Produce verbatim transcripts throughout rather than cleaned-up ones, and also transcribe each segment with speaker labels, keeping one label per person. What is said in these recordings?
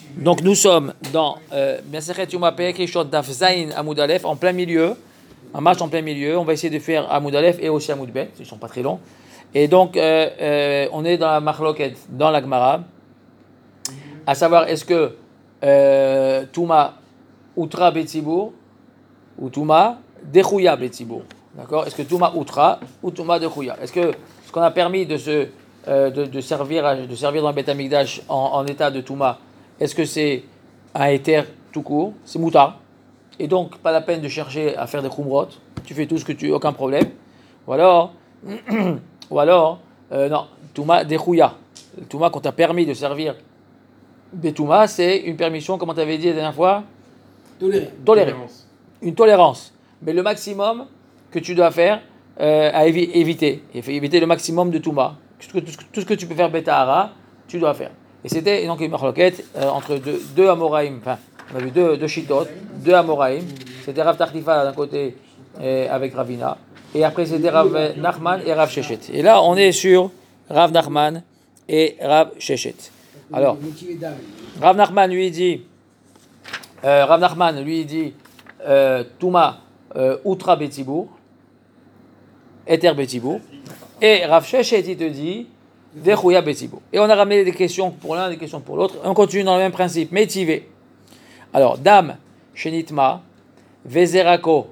Speaker 1: Donc nous sommes dans Masechet Yoma Perek Rishon Daf Zayin Amud Aleph, en plein milieu, un match en plein milieu. On va essayer de faire Amud Aleph et aussi Amud Bet, ils ne sont pas très longs. Et donc euh, euh, on est dans la Machloket, dans la Gemara, à savoir est-ce que euh, Touma Outra Betzibour ou Touma Dechouya Betzibour. D'accord? Est-ce que Touma Outra ou Touma Dechouya? Est-ce que ce qu'on a permis de se euh, de, de servir de servir dans le Beth Amikdash en, en état de Touma, est-ce que c'est un éther tout court? C'est moutar. Et donc, pas la peine de chercher à faire des khumrot. Tu fais tout ce que tu veux, aucun problème. Ou alors, ou alors euh, non, Touma Dechouya. Touma, qu'on t'a permis de servir des Touma, c'est une permission, comme on t'avait dit la dernière fois.
Speaker 2: Toléré.
Speaker 1: Toléré. Une tolérance. Mais le maximum que tu dois faire, euh, à évi- éviter. Il faut éviter le maximum de Touma. Tout, tout, tout ce que tu peux faire Betahara, tu dois faire. Et c'était donc une marloquette euh, entre deux, deux Amoraïm, enfin, on a vu deux, deux Shitot, deux Amoraïm. C'était Rav Tartifa d'un côté euh, avec Ravina. Et après c'était Rav Nachman et Rav Shechet. Et là on est sur Rav Nachman et Rav Shechet. Alors, Rav Nachman lui dit, euh, Rav Nachman lui dit, euh, Touma euh, Outra Betzibour, Eter Betzibour. Et Rav Shechet il te dit, Dechouya Betzibour. Et on a ramené des questions pour l'un, des questions pour l'autre. On continue dans le même principe, métivé. Alors, Dam, Shenitma, Vezerako,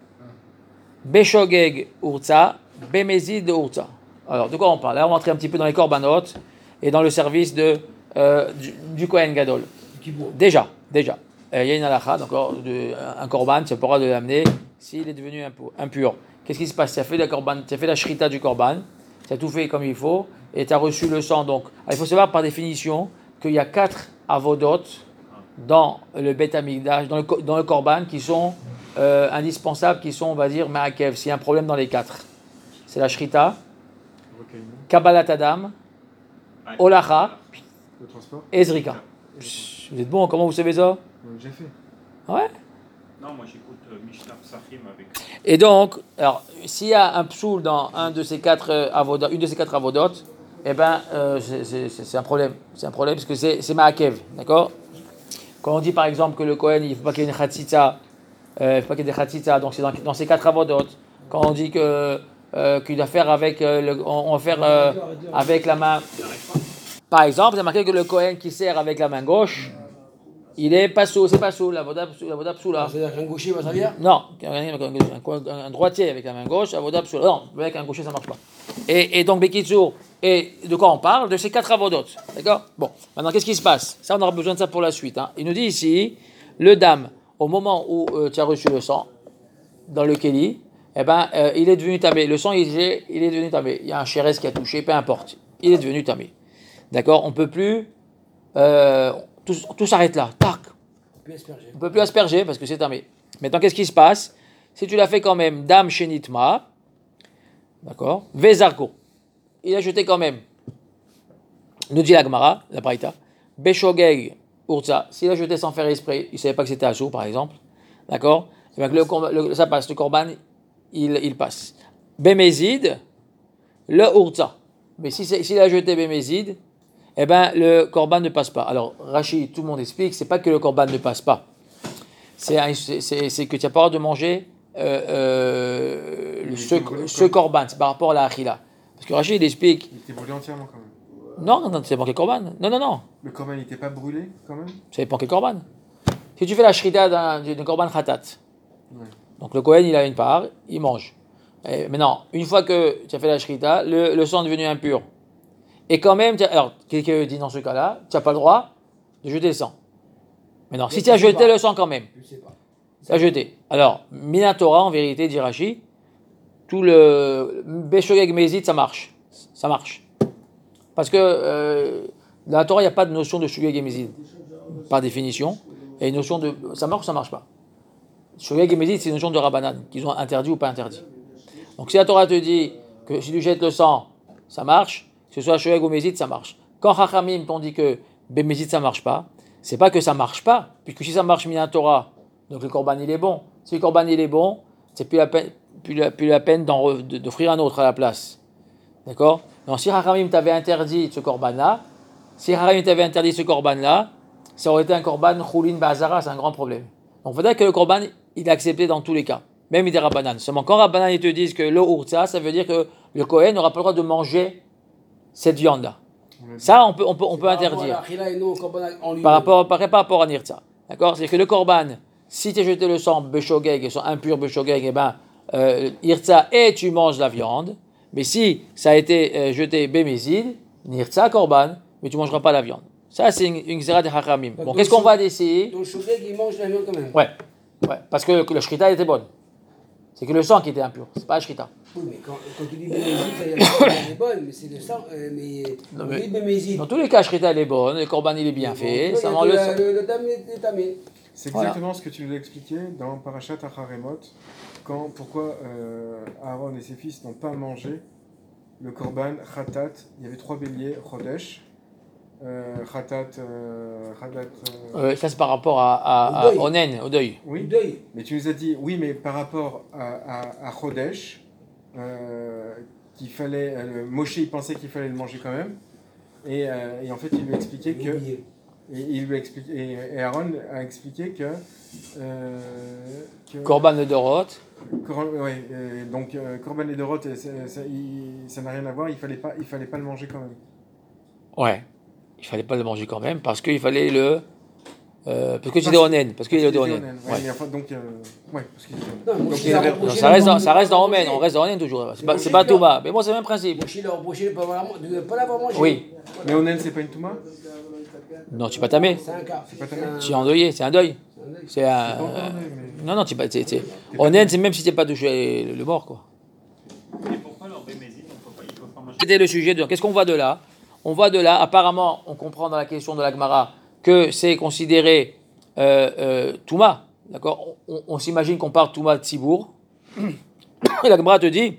Speaker 1: Beshogeg Urza, Bemezid Urza. Alors, de quoi on parle? Là, on va entrer un petit peu dans les korbanot et dans le service de, euh, du, du Kohen Gadol. Déjà, déjà. Il y a une halakha, donc de, un korban, tu pourras de l'amener s'il est devenu impur. Qu'est-ce qui se passe? Tu as fait la korban, tu as fait la shrita du korban, tu as tout fait comme il faut, et tu as reçu le sang. Donc, il faut savoir par définition qu'il y a quatre avodot dans le Beth Amikdash, dans le, dans le korban, qui sont euh, indispensables, qui sont, on va dire, ma'akev, s'il y a un problème dans les quatre. C'est la shrita, Kabbalat Adam, Olacha, et Zrika. Vous êtes bon, comment vous savez ça?
Speaker 3: J'ai fait.
Speaker 1: Ouais.
Speaker 4: Non, moi j'écoute euh, Mishnah Psachim avec.
Speaker 1: Et donc, alors, s'il y a un psoul dans un de ces quatre euh, avodot, une de ces quatre avodotes, eh ben, euh, c'est, c'est, c'est un problème. C'est un problème parce que c'est, c'est ma'akev, d'accord? Quand on dit par exemple que le Kohen, il ne faut pas qu'il y ait une chatzitza, euh, il ne faut pas qu'il y ait des chatzitza, donc c'est dans, dans ces quatre avodot. Quand on dit que, euh, qu'il doit faire avec, euh, le, on, on va faire euh, avec la main. Par exemple, c'est marqué que le Kohen qui sert avec la main gauche, il est pas sous, c'est pas sous, la voda psoula.
Speaker 2: C'est-à-dire qu'un gaucher va servir?
Speaker 1: Non, un, un, un droitier avec la main gauche, la voda psoula. Non, avec un gaucher ça marche pas. Et, et donc Bekitsour, et de quoi on parle? De ces quatre avodot, d'accord? Bon, maintenant qu'est-ce qui se passe? Ça, on aura besoin de ça pour la suite. Hein. Il nous dit ici, le dame, au moment où euh, tu as reçu le sang dans le kéli, eh ben, euh, il est devenu tamé. Le sang, il est, il est devenu tamé. Il y a un chérès qui a touché, peu importe. Il est devenu tamé. D'accord? On ne peut plus. Euh, tout, tout s'arrête là. Tac. On ne peut plus asperger parce que c'est tamé. Maintenant, qu'est-ce qui se passe? Si tu l'as fait quand même, dame shenitma, d'accord? Vezarko. Il a jeté quand même. Nous dit la Gemara, la Braïta. Beshogeg urza. S'il a jeté sans faire esprit, il ne savait pas que c'était assour, par exemple. D'accord? Et bien le, le, ça passe. Le korban, il, il passe. Bemezid, le urza. Mais si s'il a jeté Bemezid, eh ben, le korban ne passe pas. Alors, Rashi, tout le monde explique, c'est pas que le korban ne passe pas. C'est, c'est, c'est, c'est que tu n'as pas le droit de manger euh, euh, ce, ce korban, c'est par rapport à la achila. Parce que Rashi, il explique.
Speaker 3: Il était brûlé entièrement quand même.
Speaker 1: Non, non, c'est pas quel korban. Non, non, non.
Speaker 3: Le korban, il n'était pas brûlé quand même?
Speaker 1: Ça dépend quel korban. Si tu fais la shrita d'un, d'un korban khatat,
Speaker 3: ouais. Donc
Speaker 1: le Kohen, il a une part, il mange. Et maintenant, une fois que tu as fait la shrita, le, le sang est devenu impur. Et quand même, alors, quelqu'un dit dans ce cas-là, tu n'as pas le droit de jeter le sang. Mais non, si tu as jeté pas. Le sang quand même, tu as jeté. Alors, Minatora, en vérité, dit Rashi, tout le Beshogeg Mezid, ça marche. Ça marche. Parce que euh, dans la Torah, il n'y a pas de notion de Shogeg et Mezid, par définition. Et une notion de ça marche ou ça ne marche pas. Shogeg et Mezid, c'est une notion de Rabbanan, qu'ils ont interdit ou pas interdit. Donc si la Torah te dit que si tu jettes le sang, ça marche, que ce soit Shogeg ou Mezid, ça marche. Quand Chachamim t'ont dit que Bemezid, ça ne marche pas, c'est pas que ça ne marche pas, puisque si ça marche Mina Torah, donc le korban il est bon. Si le korban il est bon, c'est plus la peine, plus la, plus la peine d'en, d'offrir un autre à la place. D'accord? Donc si Chachamim t'avait interdit ce korban-là, si Chachamim t'avait interdit ce korban-là, ça aurait été un korban choulin ba'azara, c'est un grand problème. Donc, il faudrait que le korban, il est accepté dans tous les cas, même il est rabbanan. Seulement, quand rabbanan, ils te disent que le urtsa, ça veut dire que le Kohen n'aura pas le droit de manger cette viande-là. Ça, on peut, on peut, on peut interdire. Par rapport, par, par rapport à Nirtsa. D'accord? C'est que le korban, si tu as jeté le sang beshogeg, et sang impur beshogeg, eh ben, euh, Irtsa et tu manges la viande. Mais si ça a été euh, jeté bémézid, Nirtsa korban, mais tu ne mangeras pas la viande. Ça, c'est une, une xéra de Hachamim. Bon, qu'est-ce qu'on va décider?
Speaker 2: Donc, shogeg, il mange la viande quand même.
Speaker 1: Ouais, ouais, parce que, que le shrita était bonne. C'est que le sang qui était impur, c'est pas le shrita.
Speaker 2: Oui, mais quand, quand tu dis bémézid, ça y est, elle est bonne, mais c'est le sang. Euh, mais
Speaker 1: Non,
Speaker 2: on
Speaker 1: mais
Speaker 2: dit bémézid.
Speaker 1: dans tous les cas, shrita elle est bonne, le korban il est bien fait, ça mange le sang.
Speaker 2: Le, le dame est tamé.
Speaker 3: C'est
Speaker 1: Voilà.
Speaker 3: exactement ce que tu nous as expliqué dans Parashat Acharemot, quand, pourquoi euh, Aaron et ses fils n'ont pas mangé le korban Khatat. Il y avait trois béliers, Chodesh, euh, Khatat, euh, Khatat euh,
Speaker 1: Euh, ça c'est par rapport à, à,
Speaker 2: Au
Speaker 1: à
Speaker 2: deuil.
Speaker 1: Onen, au deuil.
Speaker 3: oui,
Speaker 2: Le deuil.
Speaker 3: mais tu nous as dit, oui, mais par rapport à, à, à Chodesh, euh, qu'il fallait, euh, Moshe il pensait qu'il fallait le manger quand même, et, euh, et en fait il lui a expliqué que,
Speaker 2: Oublié.
Speaker 3: et, il lui a expliqué, et, et Aaron a expliqué que, euh, que
Speaker 1: Korban de Dorot.
Speaker 3: Cor- ouais, euh, donc euh, Korban et Dorot, euh, ça ça- il- ça n'a rien à voir, il fallait pas, il fallait pas le manger quand même.
Speaker 1: Ouais. Il fallait pas le manger quand même parce qu'il fallait le. Euh, parce que tu dis Onen. Parce qu'il est
Speaker 3: Parce
Speaker 1: de
Speaker 3: qu'il était
Speaker 1: Onen.
Speaker 3: Onen, ouais,
Speaker 1: Ouais.
Speaker 3: mais enfin, donc, euh, ouais, parce qu'il était Onen.
Speaker 2: Non,
Speaker 3: Donc,
Speaker 2: Moshe,
Speaker 3: il avait-
Speaker 2: il a-
Speaker 1: Non,
Speaker 2: Moshe,
Speaker 1: ça
Speaker 2: il
Speaker 1: reste
Speaker 2: a-
Speaker 1: dans, ça reste dans
Speaker 2: il a-
Speaker 1: Omen. On reste dans Onen toujours. C'est pas,
Speaker 2: Moshe,
Speaker 1: c'est pas
Speaker 2: il a-
Speaker 1: Touma. Mais moi, c'est le même principe.
Speaker 2: Moshe, il a reproché de ne pas avoir la- de pas l'avoir mangé.
Speaker 1: Oui.
Speaker 3: Mais Onen, c'est pas une Touma?
Speaker 1: Non, tu pas tamé.
Speaker 2: C'est un cas.
Speaker 3: C'est pas ta
Speaker 2: un-
Speaker 3: mère.
Speaker 1: Tu es endeuillé. C'est un deuil. C'est un.
Speaker 3: Pas encore Onen, mais-
Speaker 1: Non, non, tu pas. c'est- c'est-
Speaker 3: pas
Speaker 1: Onen, c'est même si tu n'es pas touché le, le mort, quoi.
Speaker 4: Et pourquoi leur bémézide, on peut pas, ils peuvent pas manger?
Speaker 1: C'était le sujet de. Qu'est-ce qu'on voit de là? On voit de là, apparemment, on comprend dans la question de la Gemara que c'est considéré euh, euh, Touma. D'accord? On, on- on s'imagine qu'on parle Touma de Tzibour. Et la Gemara te dit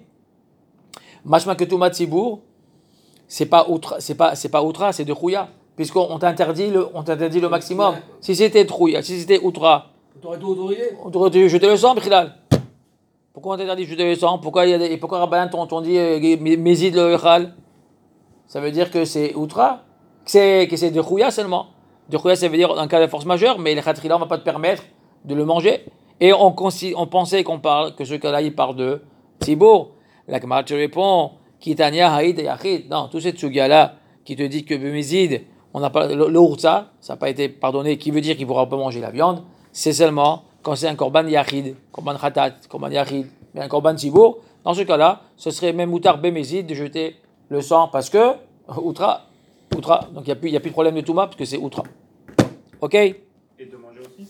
Speaker 1: Machma que Touma de Tzibour, c'est pas outra, c'est pas, c'est pas outra, c'est de Chouya. Puisqu'on on t'interdit le, on t'interdit le maximum. Si c'était Chouya, si c'était outra,
Speaker 2: T'aurais tout autorisé?
Speaker 1: on t'aurait dit jeter le sang, Bichlal. Pourquoi on t'interdit de jeter le sang? Pourquoi il y a des, et pourquoi Rabbanan t'ont t'ont dit euh, Mézid le Echal? Ça veut dire que c'est outra, que c'est, que c'est de Chouya seulement. De Chouya, ça veut dire en cas de force majeure, mais le Khatrila, on ne va pas te permettre de le manger. Et on, consi- on pensait qu'on parle, que ce cas-là, il parle de Tzibour. La Gemara te répond, Kitania, Haïd et Yachid. Non, tout cette sugia-là qui te dit que Bémézid, on n'a pas, le, le Urtsa, ça n'a pas été pardonné, qui veut dire qu'il ne pourra pas manger la viande, c'est seulement quand c'est un Korban Yachid, Korban Khatat, Korban Yachid, mais un Korban Tzibour. Dans ce cas-là, ce serait même Moutar Bémézid de jeter le sang parce que Outra, Outra, donc il n'y a, plus- il y a plus de problème de Touma parce que c'est Outra. Ok?
Speaker 4: Et de manger aussi?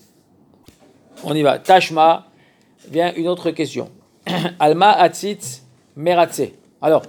Speaker 1: On y va. Tashma, vient une autre question. Alma Atzit Meratse. Alors,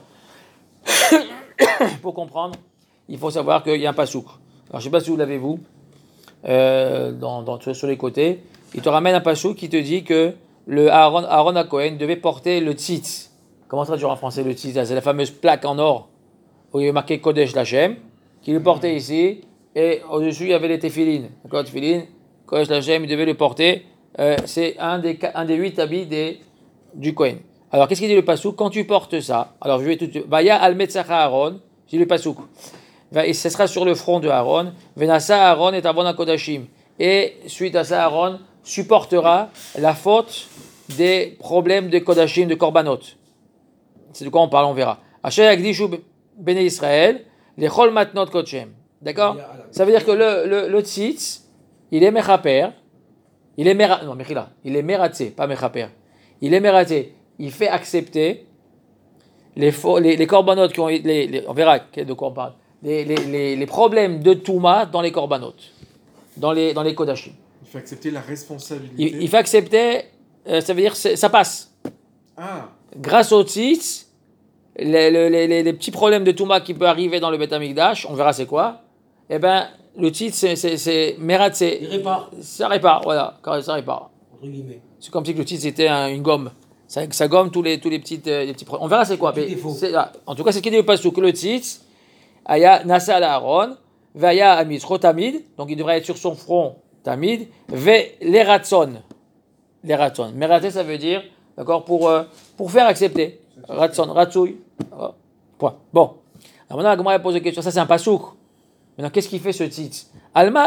Speaker 1: pour comprendre, il faut savoir qu'il y a un pasouk. Alors, je ne sais pas si vous l'avez vous, euh, dans, dans, sur les côtés. Il te ramène un pasouk qui te dit que le Aaron, Aaron à Cohen devait porter le tzitz. Comment traduire en français le tzitz? C'est la fameuse plaque en or où il y avait marqué Kodesh Lachem, qu'il le portait ici, et au-dessus il y avait les téphilines. D'accord, téphilines, Kodesh Lachem, il devait le porter. Euh, c'est un des, un des huit habits des, du Kohen. Alors, qu'est-ce qu'il dit le pasouk? Quand tu portes ça, alors je vais tout de suite. Vaya al metzacha Aaron, j'ai le pasouk. Et ce sera sur le front de Aaron. Venasa Aaron et Avon Kodashim. Et suite à ça, Aaron supportera la faute des problèmes de Kodashim, de Korbanot. C'est de quoi on parle, on verra. Asher Yagdishu Bene Israël, les Chol Matnot Kodchem. D'accord? Ça veut dire que le, le, le tzitz, il est mechaper, il est mera, non, mechila, il est meratzé, pas mechaper. Il est meratzé. Il fait accepter les, faux, les, les korbanot qui ont les, les, on verra de quoi on parle. Les, les, les, les problèmes de Touma dans les korbanot, dans les, dans les kodashim.
Speaker 3: Il faut accepter la responsabilité.
Speaker 1: Il, il fait accepter, euh, ça veut dire c'est, ça passe.
Speaker 3: Ah,
Speaker 1: Grâce au tzitz, les, les, les, les petits problèmes de Touma qui peuvent arriver dans le Beth Amikdash, on verra c'est quoi. Eh ben, le tzitz c'est, c'est, c'est meratzé.
Speaker 2: Il répare.
Speaker 1: Ça répare, voilà, ça répare.
Speaker 2: Entre guillemets.
Speaker 1: C'est comme si le tzitz était un, une gomme. Ça, ça gomme tous les, tous les, petites, euh, les petits problèmes. On verra c'est quoi.
Speaker 2: Les
Speaker 1: Mais
Speaker 2: petits défauts.
Speaker 1: c'est, ah, en tout cas, c'est ce qu'il dit au pasuk, que le tzitz, Aya Nasa al Aaron, Vaya Amisro Tamid, donc il devrait être sur son front Tamid, Ve les ratson. Les ratson. Meraté, ça veut dire, d'accord, pour, euh, pour faire accepter. Ratson, ratsouille. Voilà. Point. Bon. Alors maintenant, la Gemara pose une question. Ça, c'est un pasouk. Maintenant, qu'est-ce qu'il fait ce tzitz? Alma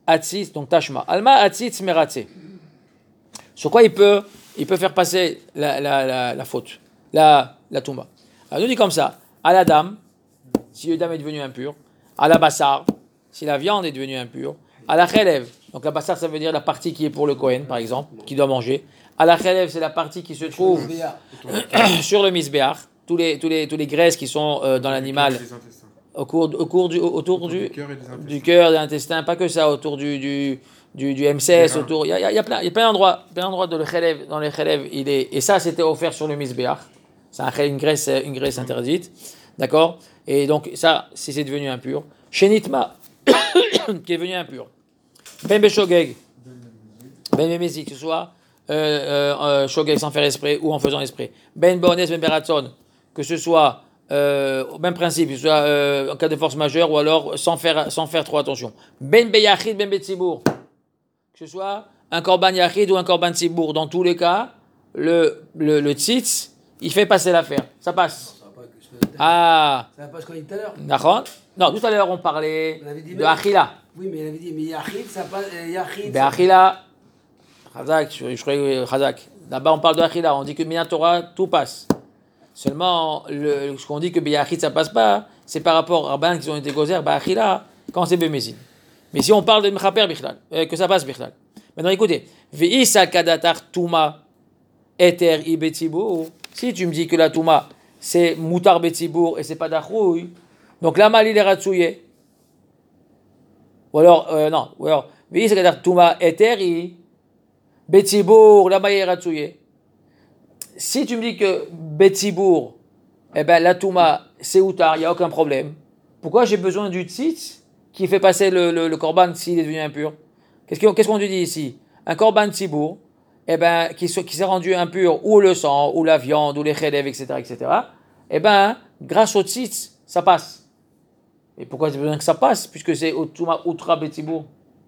Speaker 1: atzitz, donc tashma. Alma atzitz meratze. Sur quoi il peut, il peut faire passer la, la, la, la faute, la, la touma. Alors, nous dit comme ça, à la dame, si le dame est devenu impur, à la bassar, si la viande est devenue impure, à la chelev, donc la bassar ça veut dire la partie qui est pour le Kohen par exemple, qui doit manger. À la chelev c'est la partie qui se trouve sur le misbéach, tous les, tous les, tous les graisses qui sont euh, dans l'animal au cours, au cours du, autour, autour du, du cœur, de l'intestin, pas que ça, autour du, du, du, du M C S, autour, il y a, y a plein, il y a plein d'endroits, plein d'endroits de le chelev, dans les chelev, il est, et ça c'était offert sur le misbéach, c'est une graisse, une graisse interdite, d'accord, et donc ça, si c'est devenu impur, Shenitma, qui est devenu impur. Ben Beshogeg, Ben Bemezi, que ce soit euh, euh, euh, Shogeg sans faire esprit ou en faisant esprit. Ben Bones, Ben Beratson, que ce soit euh, au même principe, que ce soit euh, en cas de force majeure ou alors sans faire, sans faire trop attention. Ben Beyachid, Ben Betzibour, que ce soit un Korban Yachid ou un Korban Tzibour. Dans tous les cas, le, le, le tzitz, il fait passer l'affaire. Ça passe. Ah,
Speaker 2: ça va pas ce qu'on a dit tout à l'heure.
Speaker 1: D'accord. Non, tout à l'heure on parlait
Speaker 2: On avait dit
Speaker 1: de
Speaker 2: même-
Speaker 1: Achila.
Speaker 2: Oui, mais il avait dit, mais Yachid, ça passe. euh, Yachid.
Speaker 1: Ben
Speaker 2: ça-
Speaker 1: Achila, Chazak, je, je croyais Chazak. Là-bas on parle de Achila, on dit que Minatora, tout passe. Seulement, le, ce qu'on dit que Beyachid ça passe pas, c'est par rapport à Rabban qui ont été gozer, ben Achila, quand c'est Bemezin. Mais si on parle de Mechaper Bichlal, euh, que ça passe Bichlal. Maintenant écoutez, Ve'isa kadatar Touma eter i betzibour. Si tu me dis que la Touma c'est Moutar betzibour et c'est pas d'Achrouille, donc la mal il est ratsouillé. Ou alors, euh, non, ou alors, Ve'isa kadatar Touma eter i betzibour, la mal il est ratsouillé. Si tu me dis que betzibour, eh ben la Touma c'est Outar, il n'y a aucun problème. Pourquoi j'ai besoin du tzitz qui fait passer le, le, le korban s'il est devenu impur? Qu'est-ce qu'on, qu'est-ce qu'on dit ici? Un korban tzibour, eh ben, qui, so- qui s'est rendu impur, ou le sang, ou la viande, ou les chelev, et cetera, et cetera, eh ben, grâce au tzitz, ça passe. Et pourquoi j'ai besoin que ça passe? Puisque c'est au Touma Outra Betzibour.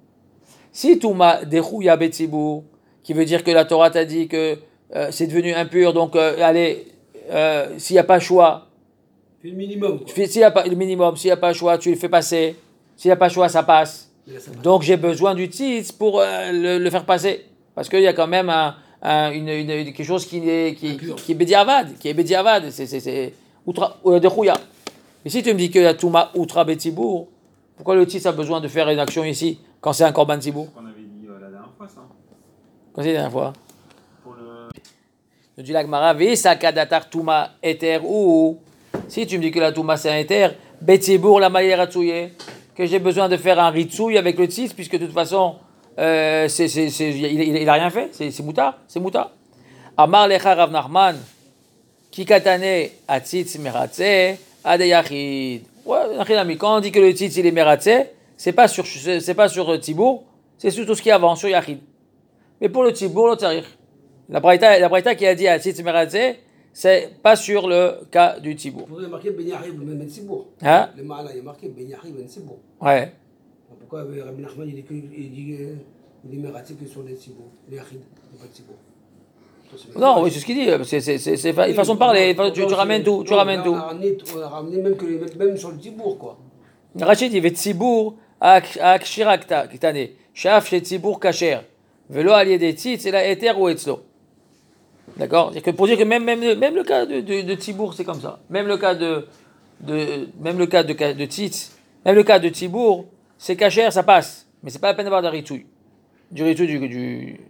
Speaker 1: Si Touma Dechouya Betzibour, qui veut dire que la Torah t'a dit que euh, c'est devenu impur, donc euh, allez, euh, s'il n'y a pas choix,
Speaker 2: Fais le minimum.
Speaker 1: tu
Speaker 2: Quoi.
Speaker 1: fais- s'il y a pas le minimum, s'il n'y a pas choix, tu le fais passer. S'il n'y a pas choix, ça passe.
Speaker 2: Mais là, ça passe.
Speaker 1: Donc j'ai besoin du tzitz pour euh, le, le faire passer. Parce qu'il y a quand même un, un, une, une, une- quelque chose qui est, qui, qui, qui est bédiavad, qui est bédiavad, c'est, c'est, c'est outra, euh, de chouya. Et si tu me dis que la touma outra betzibour, pourquoi le tzitz a besoin de faire une action ici quand c'est un korban tzibour?
Speaker 4: qu'on avait dit euh, la dernière fois, ça.
Speaker 1: Quand c'est la dernière fois?
Speaker 4: Pour le...
Speaker 1: Je dis la Gemara, Visa kadatar touma eter ou. Si tu me dis que la touma c'est un eter, betzibour la maïra tsouye, que j'ai besoin de faire un ritsouille avec le tzitz, puisque de toute façon, euh, c'est, c'est, c'est, il, il, il a rien fait, c'est, c'est moutard, c'est moutard. Amar lecha Rav Nachman, kikatane atzitz meratze adeyachid. Ouais, Nachinami, quand on dit que le tzitz il est meratze, c'est pas sur, c'est, c'est pas sur tzibour, c'est sur tout ce qui est avant, sur yachid. Mais pour le tzibour, le tzarich. La Braïta, la Braïta qui a dit atzitz meratze, c'est pas sur le cas du tzibour.
Speaker 2: Il faudrait marquer Ben Yachid Ben Betzibour.
Speaker 1: Hein?
Speaker 2: Le Ma'ala, il est marqué Ben Yachid Ben Betzibour.
Speaker 1: Ouais.
Speaker 2: Pourquoi euh, Rabbi Nachman, il est que- il dit euh, il est mératé que sur les Tzibour, les Yachid, pas de Tzibour.
Speaker 1: Non, oui, c'est ce qu'il dit. C'est, c'est, c'est, c'est fa- une façon de parler. Tu, tu ramènes tout. Tu ramènes tout.
Speaker 2: On a ramené, on a ramené même, que les, même sur le Tzibour, quoi.
Speaker 1: Rachid, il veut tzibour akshira ktane. Shaf chez tzibour kacher. Velo allié des tzitz, c'est la éther ou etzlo. D'accord? C'est-à-dire que pour dire que même, même, même le cas de, de, de tzibour, c'est comme ça. Même le cas de, de, même le cas de, de tzitz, même le cas de tzibour, c'est kacher, ça passe. Mais c'est pas la peine d'avoir de ritouille. Du ritouille du, du,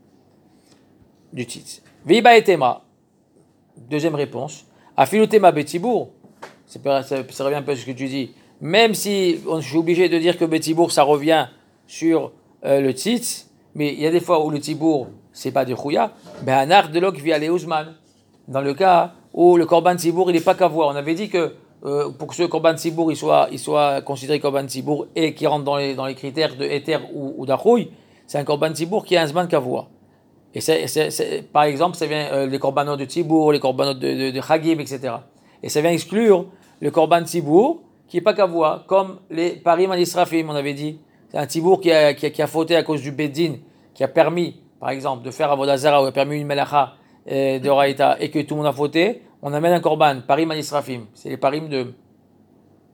Speaker 1: du tzitz. Viba et tema. Deuxième réponse. Afilutema betzibour. C'est pas, ça, ça revient un peu à ce que tu dis. Même si on, je suis obligé de dire que betzibour, ça revient sur euh, le tzitz, mais il y a des fois où le tzibour, c'est pas de chouya, ben un art de l'ok via les Ousman. Dans le cas où le korban tzibour, il n'est pas qu'à voir. On avait dit que euh, pour que ce korban tzibour, il soit, il soit considéré korban tzibour et qui rentre dans les, dans les critères de éther ou, ou d'achouy, c'est un korban tzibour qui a un zman qu'à voir. Et c'est, c'est, c'est, par exemple, ça vient euh, les korbanot de tzibour, les korbanot de, de, de chagim, et cetera. Et ça vient exclure le korban tzibour qui n'est pas qu'à voir, comme les parim al israfim, on avait dit. C'est un tzibour qui a, qui, a, qui a fauté à cause du beddin, qui a permis, par exemple, de faire avodah zara ou a permis une melacha euh, de raïta et que tout le monde a fauté. On amène un korban, parim al israfim. C'est les parim de,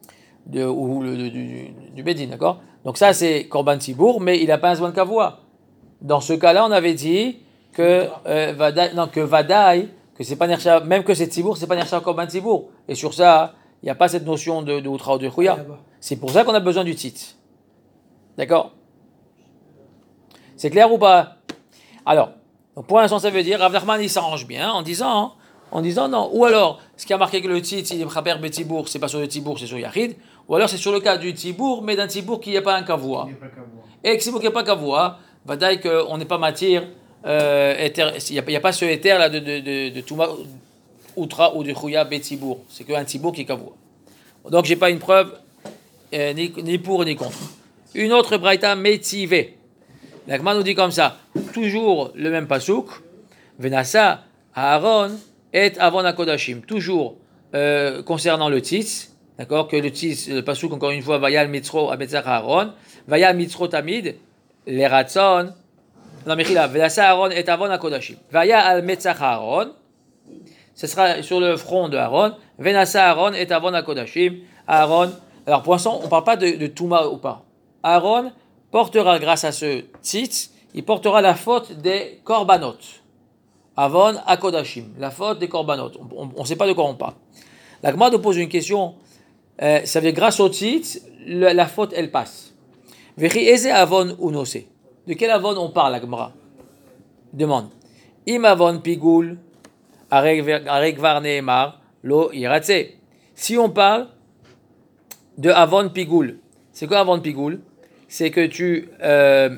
Speaker 1: de, ou le, du, du, du Bédin, d'accord? Donc ça, c'est Korban Tzibour, mais il n'a pas un Zman Kavua. Dans ce cas-là, on avait dit que euh, Vadaï, non, que Vadaï, que c'est pas Nersha, même que c'est Tzibour, c'est pas Nersha Korban Tzibour. Et sur ça, il n'y a pas cette notion de, de Outra ou de Chouya. C'est pour ça qu'on a besoin du Tzitz. D'accord? C'est clair ou pas? Alors, donc pour l'instant, ça veut dire, Rav Nachman, il s'arrange bien en disant, en disant non. Ou alors, ce qui a marqué que le Tzitz, il est Chaper Betzibour, c'est pas sur le Tzibour, c'est sur Yachid. Ou alors, c'est sur le cas du Tzibour, mais d'un Tzibour qui n'y a pas un Kavua. Et que Tzibour qui n'y a pas un Kavua, Vadaï qu'on n'est pas matière, euh, il n'y a, a pas ce éther là de, de, de, de Touma, Outra ou de Chouya Betzibour. C'est qu'un Tzibour qui est Kavua. Donc, j'ai pas une preuve, euh, ni, ni pour ni contre. Une autre Braïta Metzivé. L'Agma nous dit comme ça, toujours le même pasouk, Venasa, Aaron, et Avon Akodashim, toujours euh, concernant le tzitz, d'accord, que le tzitz, le pasouk, encore une fois, Vayal Mitzro, Abetzach Aaron, Vayal Mitzro Tamid, les Ratson, non mais là, Venasa, Aaron, et Avon Akodashim, Vayal Metzach Aaron, ce sera sur le front de Aaron, Venasa, Aaron, et Avon Akodashim, Aaron, alors pour l'instant, on ne parle pas de, de Touma ou pas, Aaron, portera grâce à ce tzitz, il portera la faute des korbanot. Avon akodashim, la faute des korbanot. On ne sait pas de quoi on parle. La Gemara nous pose une question, euh, ça veut dire grâce au tzitz, la, la faute elle passe. Vechi eze avon unose. De quel avon on parle, la Gemara? Demande. Im avon pigul, arek var neemar, lo iratse. Si on parle de avon pigul, c'est quoi avon pigul? C'est que tu euh,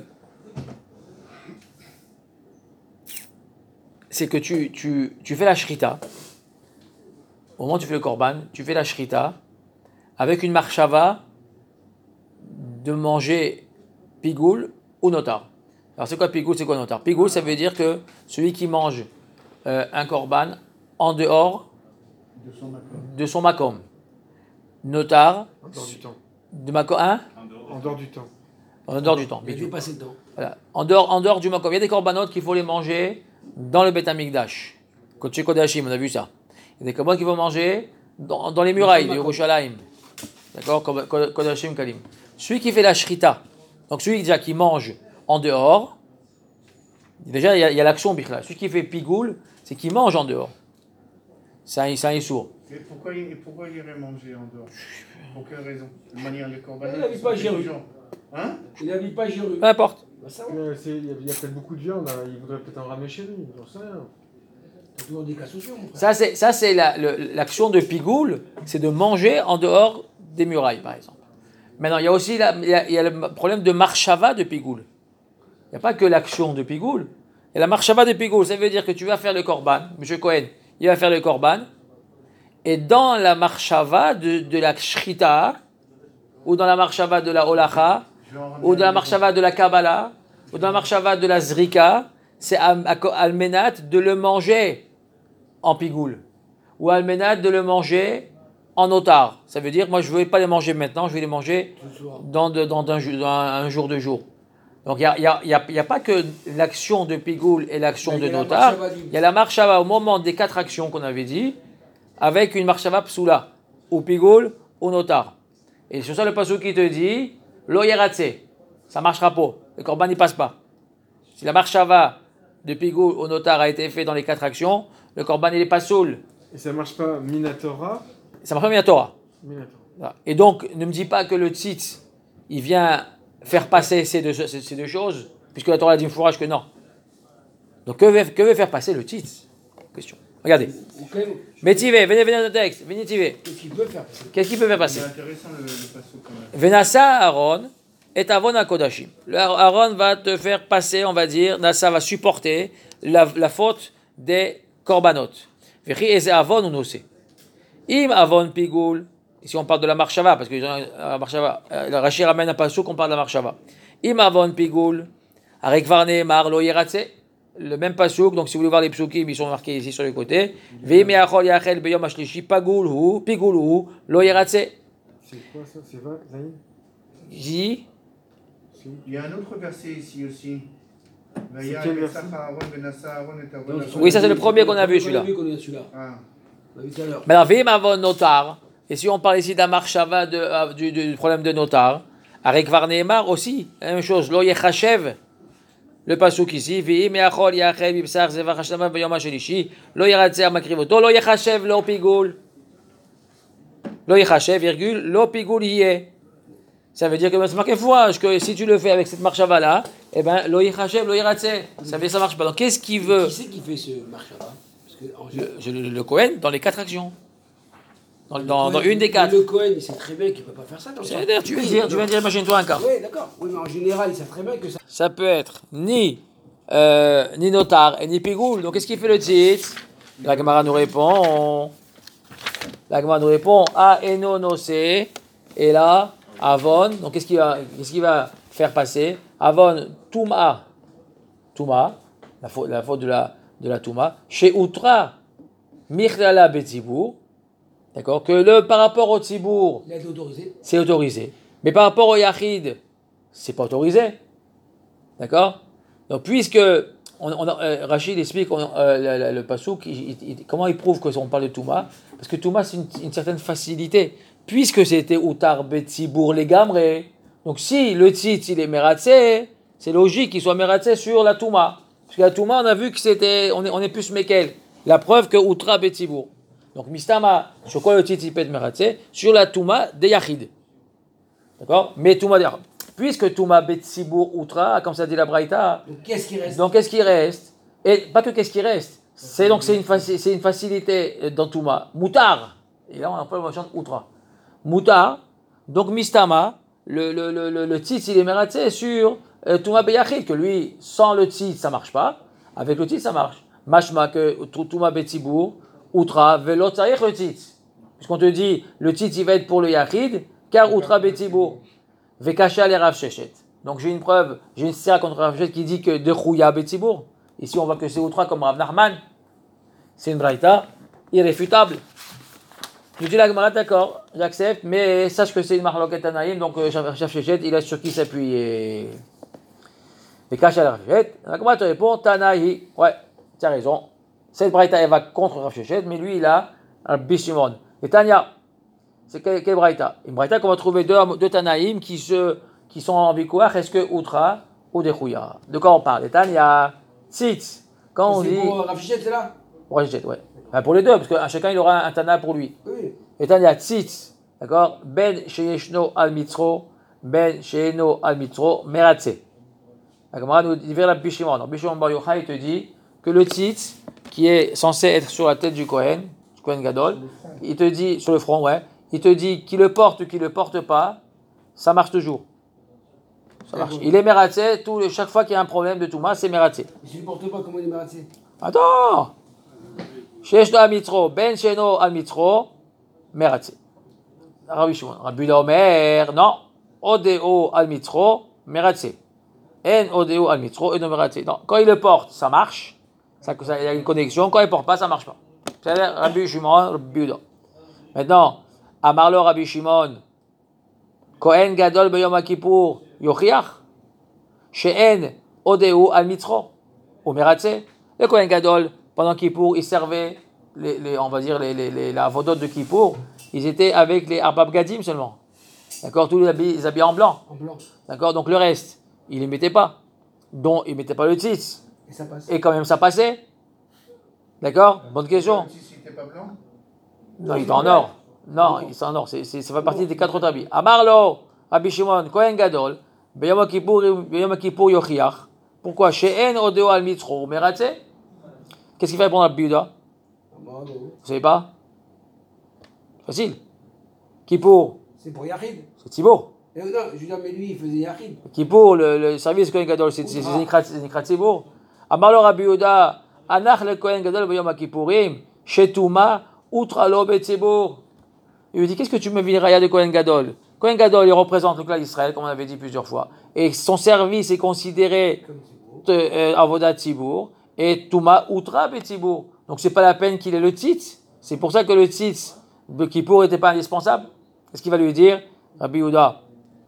Speaker 1: c'est que tu, tu, tu fais la shrita. Au moment où tu fais le korban, tu fais la shrita avec une marshava de manger pigoul ou notar. Alors c'est quoi pigoul, c'est quoi notar? Pigoul, ça veut dire que celui qui mange euh, un korban en dehors
Speaker 3: De son makom.
Speaker 1: de son makom. Notar,
Speaker 3: En dehors du temps.
Speaker 1: de makom, hein?
Speaker 3: En dehors du temps.
Speaker 1: En dehors du temps.
Speaker 2: Il a dû passer le temps.
Speaker 1: Voilà. En dehors, en dehors du makom. Il y a des corbanotes qu'il faut les manger dans le Beth Amikdash. Kodesh Kodashim, on a vu ça. Il y a des corbanotes qu'il faut manger dans, dans les murailles de Yerushalayim. D'accord? Kodashim Kalim. Celui qui fait la shrita, donc celui déjà qui mange en dehors, déjà il y a, il y a l'action bichla. Celui qui fait pigoul, c'est qu'il mange en dehors. C'est un, c'est un issour.
Speaker 5: Et pourquoi, il, pourquoi il irait manger en dehors? Pour quelle raison? De manière les corbanotes.
Speaker 2: Il n'habite pas Jérusalem.
Speaker 5: Hein?
Speaker 2: Il n'habite pas Jérusalem.
Speaker 1: Peu importe.
Speaker 2: Bah ça,
Speaker 3: Euh, c'est- Il y a, il y a peut-être beaucoup de viande, hein. Il voudrait peut-être en ramener chez lui, j'en sais rien.
Speaker 2: t'as toujours des cas sociaux, mon frère.
Speaker 1: Ça c'est, ça, c'est la, le, l'action de pigoul, c'est de manger en dehors des murailles, par exemple. Maintenant, il y a aussi la, il y a, il y a le problème de marshava de pigoul. Il n'y a pas que l'action de pigoul. Il y a la marshava de pigoul, ça veut dire que tu vas faire le korban, M. Cohen, il va faire le korban, et dans la marshava de, de la shrita, ou dans la marshava de la holacha, ou dans la marshava de la kabbalah, ou dans la marshava de la zrika, c'est almenat de le manger en pigoul, ou almenat de le manger en otar. Ça veut dire, moi je ne vais pas les manger maintenant, je vais les manger dans, de, dans, un, dans un jour de jour. Donc il n'y a, y a, y a, y a pas que l'action de pigoul et l'action de notar, il y a la marshava au moment des quatre actions qu'on avait dit, avec une marshava psoula, ou pigoul, ou notar. Et sur ça le pasuk qui te dit, lo yeratse, ça marchera pas, le korban n'y passe pas. Si la marshava de pigoul au notar a été fait dans les quatre actions, le korban il est pas soul.
Speaker 3: Et ça marche pas Minatora?
Speaker 1: Ça marche pas bien Torah.
Speaker 3: Minatora.
Speaker 1: Voilà. Et donc, ne me dis pas que le tzitz, il vient faire passer ces deux, ces, ces deux choses, puisque la Torah dit une fourrage que non. Donc, que veut, que veut faire passer le tzitz? Question. Regardez.
Speaker 2: Ok.
Speaker 1: Métivé, venez, venez dans le texte. Venez, tivé.
Speaker 2: Qu'est-ce qu'il peut faire?
Speaker 1: Qu'est-ce qu'il peut faire passer?
Speaker 5: C'est intéressant le, le passo quand même.
Speaker 1: Venasa Aaron et Avon Akodashim. Le Aaron va te faire passer, on va dire, Nasa va supporter la, la faute des korbanot. Vechi eze Avon ou nosé. Im Avon Pigoul. Ici on parle de la marshava, parce que la marshava, le Rashi ramène un passage qu'on parle de la marshava. Im Avon Pigoul. Arek Varne Mar Lo Yeratse. Le même pasouk, donc si vous voulez voir les psukim, ils sont marqués ici sur les côtés. Ve'im yachol yachel beyom hashlishi pagul hu, pigul hu, lo yeratse.
Speaker 3: C'est quoi ça? C'est va, Zaïn?
Speaker 1: J.
Speaker 5: Il y a un autre verset ici aussi.
Speaker 3: C'est quel verset?
Speaker 1: Oui, ça c'est le premier qu'on a vu celui-là.
Speaker 2: On a vu qu'on a celui-là.
Speaker 5: Ah.
Speaker 2: On a vu tout à l'heure.
Speaker 1: Maintenant, ve'im avon notar. Et si on parle ici d'un marchava de, euh, du, du problème de notar, avec Varneemar aussi, la même chose, lo yechachev, le pasuk ici, vi meachol yachel bibsar zevach hashlama b'yom hashelishi, lo yeratzer makrivoto, lo yechachev lo pigul, lo yechachev, virgule, lo pigul yeh. Ça veut dire que c'est marqué fois que si tu le fais avec cette marchava là, eh ben lo yechachev lo yeratzer, ça veut dire ça marche pas. Donc qu'est-ce qu'il veut?
Speaker 2: Qui c'est qui fait ce marchava?
Speaker 1: Le, le, le Cohen dans les quatre actions. Dans, dans, dans une des quatre.
Speaker 2: Le Cohen, il sait très bien qu'il ne peut pas faire ça. Comme ça.
Speaker 1: Tu viens de dire, tu viens de dire, imagine-toi un cas.
Speaker 2: Oui, d'accord. Oui, mais en général, il sait très bien que ça.
Speaker 1: Ça peut être ni, euh, ni notar et ni pigoul. Donc qu'est-ce qu'il fait le titre? La Gemara nous répond. La Gemara nous répond. A eno nose. Et là, avon. Donc qu'est-ce qu'il va, qu'est-ce qu'il va faire passer? Avon touma. Touma. La faute, la faute de la, de la touma. Chez Outra. Mirlala betibou. D'accord, que le, par rapport au Tzibour, c'est autorisé. Mais par rapport au Yachid, c'est pas autorisé. D'accord? Donc, puisque, on, on, euh, Rachid explique on, euh, le, le, le Passouk, il, il, comment il prouve qu'on parle de Touma? Parce que Touma, c'est une, une certaine facilité. Puisque c'était Outar Betzibour les Gamré. Donc, si le Tzitz, il est Meratzé, c'est logique qu'il soit Meratzé sur la Touma. Parce que la Touma, on a vu que c'était, on est, on est plus Mekel. La preuve que Outra Betzibour. Donc, Mistama, sur quoi le titre il peut être meratzé? Sur la Touma des Yachid. D'accord? Mais Touma des Yachid. Puisque Touma Betsibour Outra, comme ça dit la Braïta.
Speaker 2: Donc, qu'est-ce qui reste?
Speaker 1: Donc, qu'est-ce qui reste? Et pas que qu'est-ce qui reste. C'est donc c'est une, faci- c'est une facilité dans Touma. Moutar. Et là, on emploie le mot Outra. Moutar. Donc, Mistama, le, le, le, le, le titre il est meratzé sur euh, Touma Beyachid. Que lui, sans le titre, ça marche pas. Avec le titre, ça marche. Mashma que Touma Betsibour. Outra, velo tzarich le tzitz. Puisqu'on te dit, le tzitz, il va être pour le yachid, car outra betibour. Vekasha le Rav Sheshet. Donc j'ai une preuve, j'ai une sira contre Rav Sheshet qui dit que de chouya betibour. Ici, on voit que c'est outra comme Rav Nachman. C'est une braïta irréfutable. Je dis la Gemara, d'accord, j'accepte, mais sache que c'est une marloquette anaïm, donc Rav Sheshet, il a sur qui s'appuyer. Vekasha le Rav Sheshet. La Gemara te répond, Tanaï. Ouais, tu as raison. Cette braïta, elle va contre Rav Sheshet, mais lui, il a un Bishimon. Et Tanya, c'est quelle, quelle braïta? Une braïta qu'on va trouver deux, deux Tanaïm qui, se, qui sont en Vikouach, est-ce que Outra ou Dechouya? De quoi on parle? Et Tanya, Tzitz, quand on
Speaker 2: c'est
Speaker 1: dit.
Speaker 2: C'est pour Rav Sheshet, c'est là?
Speaker 1: Pour Rav Sheshet, ouais. Enfin, pour les deux, parce que chacun, il aura un Tana pour lui.
Speaker 2: Oui.
Speaker 1: Et Tanya, Tzitz, d'accord? Ben Sheyeshno al Mitzro, Ben Sheyeno al Mitzro, Meratze. La Gemara nous dit vers la Bishimon. Donc, Bishimon Bar Yochai, il te dit que le Tzitz, qui est censé être sur la tête du Kohen, du Kohen Gadol, il te dit, sur le front, ouais, il te dit qu'il le porte ou qu'il ne le porte pas, ça marche toujours. Ça marche. Il est mératzé, tout, chaque fois qu'il y a un problème de Touma, c'est mératzé.
Speaker 2: Il ne supporte pas comment il est mératzé.
Speaker 1: Attends! Sheshno al mitro, ben sheno al mitro, mératzé. Rabbi Shimon, Rabbi Omer, non, odeo al mitro, mératzé. En odeo al mitro, et non mératzé. Non, quand il le porte, ça marche. Ça, ça, il y a une connexion. Quand il ne porte pas, ça ne marche pas. C'est-à-dire Rabbi Shimon, Rabbi Uda. Maintenant, Amarlo Rabbi Shimon, Kohen Gadol Beyom Kippour, Yochiach, She'en Odeu al Mitro, au Meratze. Le Kohen Gadol, pendant Kippour, il servait, les, les, on va dire, les, les, les, la vodot de Kippour, ils étaient avec les Arbab Gadim seulement. D'accord? Tous les habits, les habits en blanc.
Speaker 2: En blanc.
Speaker 1: D'accord? Donc le reste, il ne les mettait pas. Donc, il ne mettait pas le tzitz.
Speaker 2: Et ça passe.
Speaker 1: Et quand même, ça passait. D'accord? Bonne question.
Speaker 5: Si c'était pas blanc?
Speaker 1: Non, il est en or. Non, il est en or. C'est, c'est, ça fait partie des quatre autres habits. Amarlo, Rabbi Shimon, Kohen Gadol, Beyom Kippour, Beyom Kippour Yochiach. Pourquoi? She'en Odeo al Mitro, Meratze. Qu'est-ce qu'il fait répondre à Rabbi Yehuda? Vous ne savez pas? Facile. Kippour,
Speaker 2: C'est pour Yachid.
Speaker 1: c'est Tzibour.
Speaker 2: Et non, je veux dire, mais lui, il faisait Yachid.
Speaker 1: Kippour, le, le service Kohen Gadol, c'est c'est Nikrat Tzibour. Amarlo Rabbi Yehuda, Anach le Kohen Gadol, Beyom Kippourim, Shetuma, Outralo Betzibour. Il lui dit, qu'est-ce que tu me vis raya de Kohen Gadol? Kohen Gadol, il représente le clan d'Israël, comme on avait dit plusieurs fois. Et son service est considéré euh, Avodat Tzibour et Touma Outra Betzibour. Donc c'est pas la peine qu'il ait le tzitz. C'est pour ça que le tzitz de Kippour n'était pas indispensable. Qu'est-ce qu'il va lui dire? Rabbi Yehuda,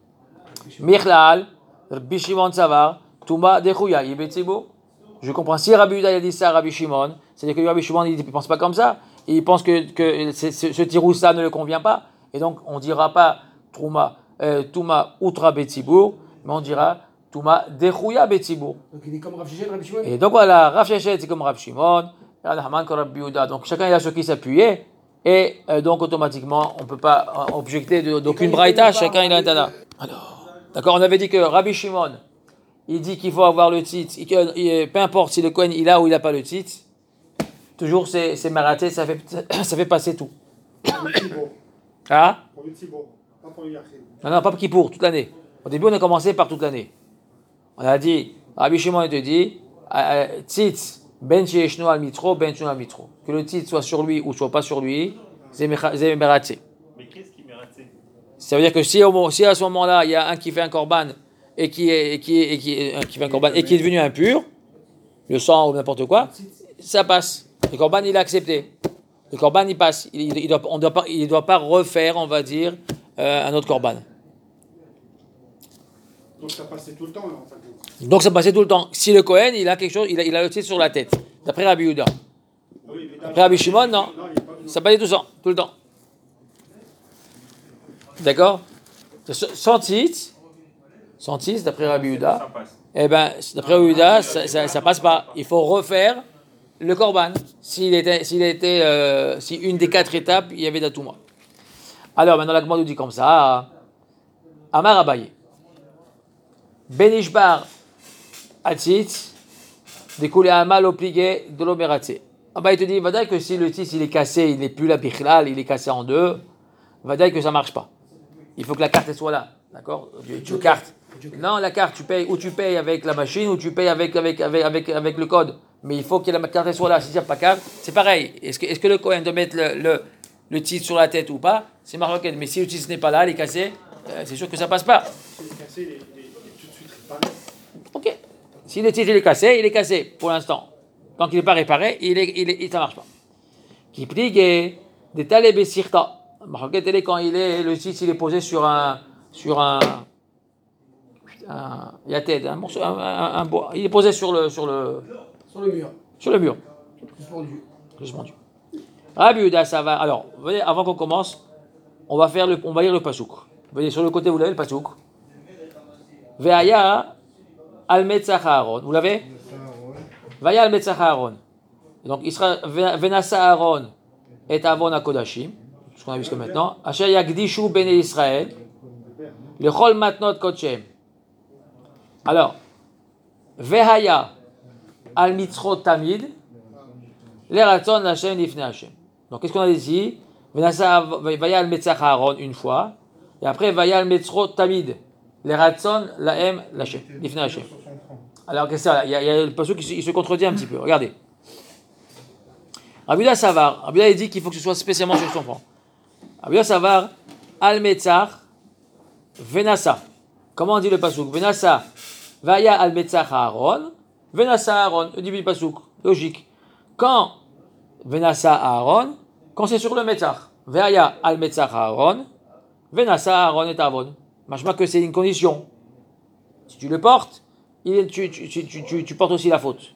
Speaker 1: Michlal, Rabbi Shimon Tzavar, Touma Dechouya, Betzibour. Je comprends. Si Rabbi Yehuda a dit ça à Rabbi Shimon, c'est-à-dire que Rabbi Shimon il ne pense pas comme ça. Et il pense que, que ce, ce tirous-là ne le convient pas. Et donc, on ne dira pas Trouma, euh, Touma Outra Betsibour, mais on dira Touma Dechouya Betsibour.
Speaker 2: Donc il est comme Rav Shechet, Rabbi Shimon.
Speaker 1: Et donc voilà, Rav Shechet, c'est comme Rav Shimon, Rav Nachman comme Rabbi Yehuda. Donc chacun il a sur qui s'appuyer. Et euh, donc automatiquement, on ne peut pas euh, objecter de, d'aucune braïta, chacun il a un tana. Alors, d'accord, on avait dit que Rabbi Shimon, il dit qu'il faut avoir le titre, et que, et, peu importe si le Kohen il a ou il n'a pas le titre, toujours c'est, c'est maraté, ça fait, ça fait passer tout.
Speaker 5: Pour le Tzibour.
Speaker 1: Ah
Speaker 5: Pour le Tzibour, pas pour le Yachid.
Speaker 1: Non, non, pas pour Kippour, toute l'année. Au début, on a commencé par toute l'année. On a dit, Rabbi Shimon il te dit, tzitz, ben sheishnu al mitro, ben sheishnu al mitro. Que le titre soit sur lui ou soit pas sur lui, c'est meratzé.
Speaker 4: Mais qu'est-ce qui m'est raté?
Speaker 1: Ça veut dire que si, au, si à ce moment-là, il y a un qui fait un korban et qui est, et qui est, et qui est, un qui fait un korban et qui est devenu impur, le sang ou n'importe quoi, ça passe. Le korban, il a accepté. Le korban, il passe. Il, il doit, on doit pas, il doit pas refaire, on va dire, euh, un autre korban.
Speaker 5: Donc ça passait tout le temps, là, en fait.
Speaker 1: Donc ça passait tout le temps. Si le Kohen, il a quelque chose, il a, il a le titre sur la tête. D'après Rabbi Yehuda.
Speaker 5: Oui, mais
Speaker 1: D'après Rabbi Shimon, non.
Speaker 5: Non, il est pas venu.
Speaker 1: Ça passait tout le temps. Tout le temps. D'accord? Sans titre, sans titre, d'après Rabbi Yehuda,
Speaker 4: Ça passe.
Speaker 1: eh ben, d'après Rabbi Yehuda, ça, ça, ça passe pas. Il faut refaire le korban. S'il était, s'il était, euh, si une des quatre étapes, il y avait d'atouma. Alors maintenant, la Gemara nous dit comme ça. Amar Abaye. Benishbar Atzitz, découlé à mal obligé de l'omératé. Ah bah il te dit, va dire que si le tis il est cassé, il n'est plus là, bichlal, il est cassé en deux, va dire que ça marche pas. Il faut que la carte elle soit là, d'accord? Tu, tu cartes. Non, la carte, tu payes, ou tu payes avec la machine, ou tu payes avec, avec, avec, avec, avec le code. Mais il faut que la carte elle soit là. Si il n'y a pas carte, c'est pareil. Est-ce que, est-ce que le Kohen doit mettre le, le, le titre sur la tête ou pas? C'est marocain. Mais si le titre n'est pas là, il est cassé, euh, c'est sûr que ça passe pas.
Speaker 5: Il est cassé, il est, il est, il est tout de suite réparé.
Speaker 1: Ok. Si le titre il est cassé, il est cassé pour l'instant. Tant qu'il n'est pas réparé, il est, il est, ça marche pas. Qui pligue des talébé sirta. Quand il est, le titre il est posé sur un, sur un, un yated, un morceau, un, un, un bois. Il est posé sur le, sur le,
Speaker 2: Sur le mur.
Speaker 1: sur le mur.
Speaker 2: Suspendu.
Speaker 1: Suspendu. Rabbi Yehuda, ça va. Alors, vous voyez, avant qu'on commence, on va faire le, on va lire le pasouk. Vous voyez sur le côté, vous l'avez le pasouk. Ve'aya al metzach Aaron. Vous l'avez? Vaya al metzach Aaron. Donc, il sera venasa Aaron et avon akodashim. Ce qu'on a vu jusqu'à maintenant. Asher yagdishu bnei Israël. Lechol matnot kodchem. Alors, ve'aya al mitzrot tamid. L'eratzon l'Hashem l'ifnei Hashem. Donc, qu'est-ce qu'on a ici? Venasa vaya al metzach Aaron une fois. Et après, vaya al mitzrot tamid. L'eratzon l'Hem l'Hashem l'ifnei Hashem. Alors, qu'est-ce que c'est? Il y a, il y a le passage qui se, il se contredit un petit peu. Regardez. Rabbi Yehuda Savar. Rabbi Yehuda il dit qu'il faut que ce soit spécialement sur son front. Rabbi Yehuda Savar. Al metzach venasa. Comment on dit le pasuk? Venasa. Vaya al metzach Aaron. Venasa Aaron. Le début du pasuk. Logique. Quand venasa Aaron, quand c'est sur le metzach. Vaya al metzach Aaron. Venasa Aaron et avon. Machma que c'est une condition. Si tu le portes, il, tu, tu, tu, tu, tu portes aussi la faute.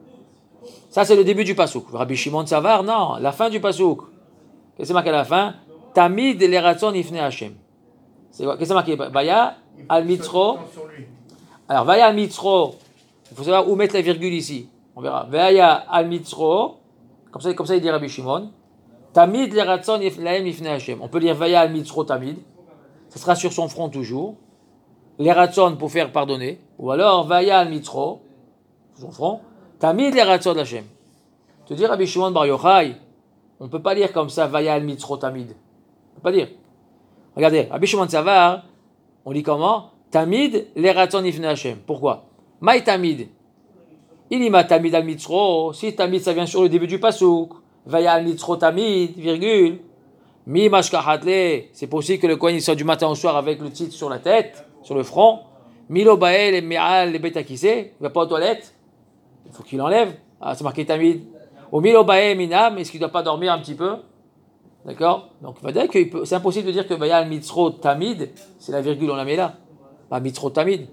Speaker 1: Ça, c'est le début du pasouk. Rabbi Shimon Savar, non, la fin du pasouk. Qu'est-ce que c'est marqué à la fin? Tamid l'eratzon ifnei Hashem. C'est quoi? Qu'est-ce que c'est marqué? Vaya al mitzro. Alors, vaya al mitzro. Il faut savoir où mettre la virgule ici. On verra. Vaya al mitzro. Comme ça, comme ça, il dit Rabbi Shimon. Tamid l'eratzon ifnei Hashem. On peut lire vaya al mitzro tamid. Ça sera sur son front toujours. L'eratzon pour faire pardonner. Ou alors, vaya al mitzro. Sur son front. Tamid l'eratzon Hashem. Te dire Rabbi Shimon Bar Yochai, on ne peut pas lire comme ça, vaya al mitzro tamid. On ne peut pas dire. Regardez, Rabbi Shimon Savar, on lit comment? Tamid l'eratzon ifnei Hashem. Pourquoi? Maï tamid. Il y ma tamid al mitzro. Si tamid ça vient sur le début du pasouk. Vaya al mitzro tamid, virgule. Mi mashkahatle. C'est possible que le Kohen soit du matin au soir avec le titre sur la tête, sur le front. Milo bael et me'al les betakise. Il va pas aux toilettes. Il faut qu'il enlève. Ah, c'est marqué tamid. Au milo bael minam. Est-ce qu'il ne doit pas dormir un petit peu? D'accord? Donc, il va dire que c'est impossible de dire que vaya al mitzro tamid. C'est la virgule, on la met là. Pas mitzro tamid.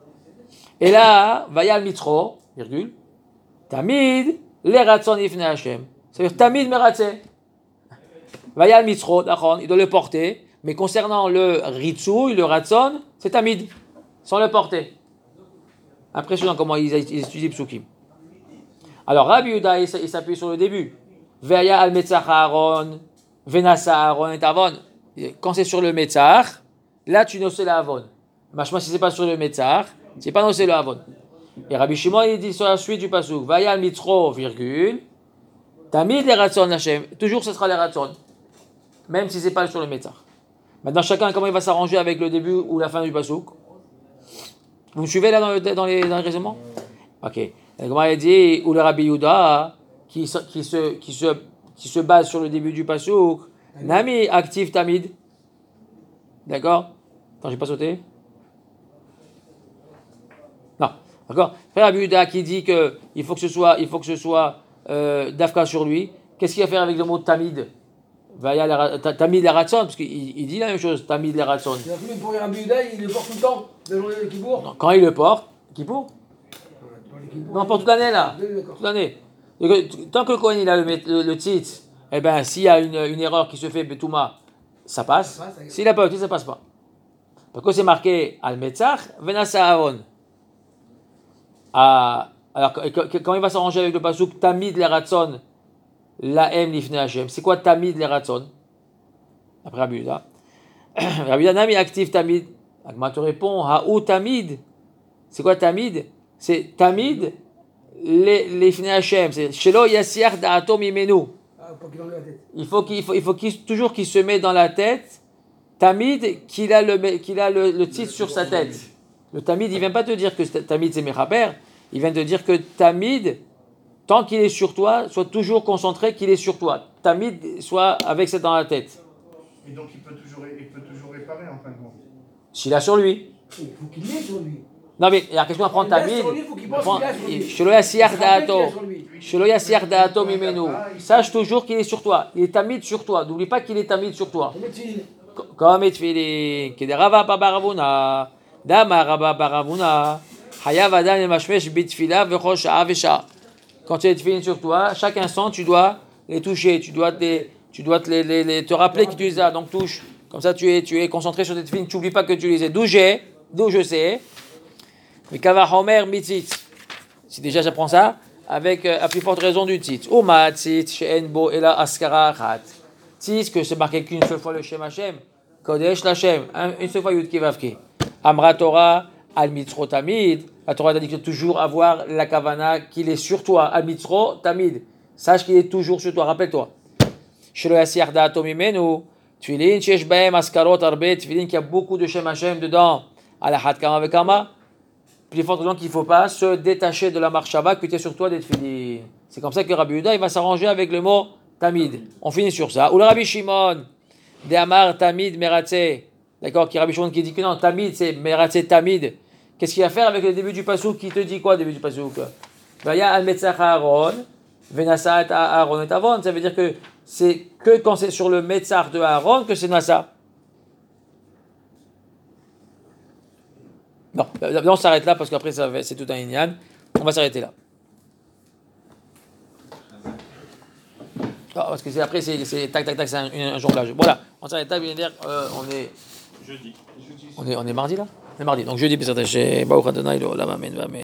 Speaker 1: Et là, vaya al mitzro, virgule. Tamid, l'eratzon ifnei Hashem. C'est-à-dire tamid meratzeh. Vaya al mitzro, d'accord, il doit le porter. Mais concernant le Ritsoui, le Ratson, c'est Tamid, sans le porter. Impressionnant comment ils, ils étudient Psukim. Alors, Rabbi Yehuda, il s'appuie sur le début. Ve'aya al metzach Aaron, venasa Aaron et Avon. Quand c'est sur le metzach, là tu noces la Avon. Machma, si c'est pas sur le metzach, c'est pas nocer le Avon. Et Rabbi Shimon, il dit sur la suite du pasuk, Ve'aya al mitro, virgule, tamid les ratson Hashem. Toujours ce sera les ratson. Même si c'est pas sur le metzach. Maintenant, chacun, comment il va s'arranger avec le début ou la fin du pasuk? Vous me suivez là dans, le, dans, les, dans les raisonnements? Ok. Comment il dit, ou le Rabbi Yehuda, qui, se, qui, se, qui, se, qui se base sur le début du pasuk, Nami active tamid. D'accord? Attends, j'ai pas sauté? Non. D'accord? Frère Rabbi Yehuda qui dit que il faut que ce soit, il faut que ce soit euh, dafka sur lui. Qu'est-ce qu'il va faire avec le mot tamid? Tamid les ratson, parce qu'il il dit la même chose, tamid les ratson.
Speaker 2: Même pour Rabbi Yehuda, il le porte tout le temps, la journée de Kippour.
Speaker 1: Quand il le porte, Kippour? Non, pour toute l'année là. Toute l'année. Tant que le Kohen il a le, le, le titre, eh ben s'il y a une, une erreur qui se fait, Betouma, ça passe. Ça passe S'il n'a pas le titre, ça passe pas. Parce que c'est marqué Al-Metzach, Venasa Aaron. Ah, alors, quand il va s'arranger avec le pasuk Tamid les ratson, la M lifne Hashem. C'est quoi Tamid les ratson? Après Rabbi Yehuda. Rabbi Yehuda Nami active Tamid. Agma te répond Haou Tamid. C'est quoi Tamid? C'est Tamid lifne Hashem. C'est Shelo Yassiach Da'ato Mimenu. Il faut qu'il faut, il faut qu'il, toujours qu'il se met dans la tête Tamid qu'il a le qu'il a le, le titre sur sa tête. Le Tamid, il ne vient pas te dire que Tamid c'est Mechaber. Il vient te dire que Tamid, tant qu'il est sur toi, sois toujours concentré qu'il est sur toi. Tamid, soit avec ça dans la tête.
Speaker 5: Et donc il peut toujours, il peut toujours réparer en fin de compte.
Speaker 1: S'il a sur lui.
Speaker 2: Il faut qu'il l'ait sur lui.
Speaker 1: Non mais, alors qu'est-ce qu'on apprend Tamid? Shelo Yassiach Da'ato. Shelo Yassiach Da'ato Mimenu. Sache toujours qu'il est sur toi. Il est Tamid sur toi. N'oublie pas qu'il est Tamid sur toi. Comme Etfilin. Kederava Baravuna. Dama Rabba Baravuna. Hayav Adam Emashmesh Bitfila Vechol Sha'a Vesha'a. Quand tu es Etfilin sur toi, chaque instant tu dois les toucher. Tu dois te, tu dois te, les, les, les, te rappeler que tu les as. Donc touche. Comme ça tu es, tu es concentré sur tes Etfilin. Tu n'oublies pas que tu les as. D'où j'ai, d'où je sais. Mais Kava Homer Mitzit. Si déjà j'apprends ça, avec euh, à plus forte raison du titre. Oma Tzit, She'en Bo Ela Askara Achat. Tzit, que c'est marqué qu'une seule fois le Shem Hashem. Kodesh Lashem. Une seule fois Yud Kivavke. Amra Torah, Al Mitzro Tamid. La Torah a dit que toujours avoir la Kavana qu'il est sur toi. Al Mitzro Tamid. Sache qu'il est toujours sur toi, rappelle-toi. Shelo Yassiach Da'ato Mimenu. Tfilin, Shesh Baem Askarot Arbe. Tfilin, qu'il y a beaucoup de Shem Hashem dedans. Alachat Kama Vekama. Plus forte raison qu'il ne faut pas se détacher de la marchava que tu es sur toi d'être fini. C'est comme ça que Rabbi Yehuda il va s'arranger avec le mot Tamid. On finit sur ça. Ou le Rabbi Shimon, de Amar Tamid Meratze. D'accord, qui Rabbi Shimon qui dit que non, Tamid c'est Meratze Tamid. Qu'est-ce qu'il va faire avec le début du pasuk qui te dit quoi, début du pasuk? Vaya al Metzach Aaron, Venasa et Aaron et Avon. Ça veut dire que c'est que quand c'est sur le Metzach de Aaron que c'est Nasa. Non, on s'arrête là parce qu'après ça, c'est tout un inyan. On va s'arrêter là. Oh, parce que c'est, après c'est, c'est tac tac tac, c'est un, un jonglage. Voilà, on s'arrête là, bien dire, euh, on est
Speaker 4: Jeudi.
Speaker 1: on est on est mardi là. On est mardi. Donc jeudi, peut-être chez Baruch Adonai, Olam Amen, Amen.